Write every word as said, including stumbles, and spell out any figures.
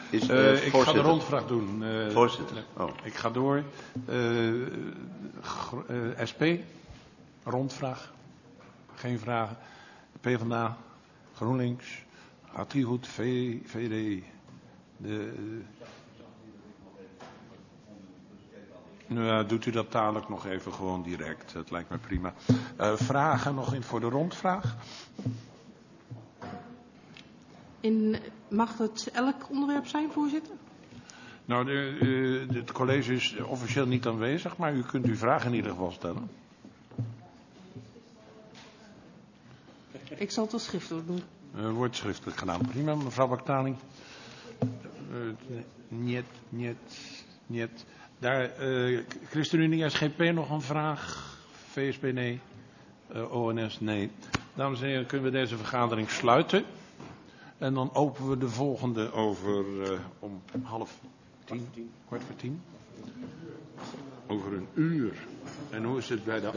Is, uh, uh, ik ga de rondvraag doen. Uh, Voorzitter. Oh. Ik ga door. Uh, uh, S P, rondvraag. Geen vragen. PvdA, GroenLinks, Hartiehoed, V D. De, uh, nou ja, doet u dat dadelijk nog even gewoon direct. Dat lijkt me prima. Uh, vragen nog in voor de rondvraag? In, mag het elk onderwerp zijn, voorzitter? Nou, de, uh, het college is officieel niet aanwezig, maar u kunt uw vraag in ieder geval stellen. Ik zal het wel schriftelijk doen. Uh, wordt schriftelijk gedaan. Prima, mevrouw Baktani. Uh, niet, niet, niet. Daar, uh, ChristenUnie, S G P nog een vraag? V S P nee. Uh, O N S nee. Dames en heren, kunnen we deze vergadering sluiten. En dan openen we de volgende over uh, om half tien, kwart voor tien. Over een uur. En hoe is het bij de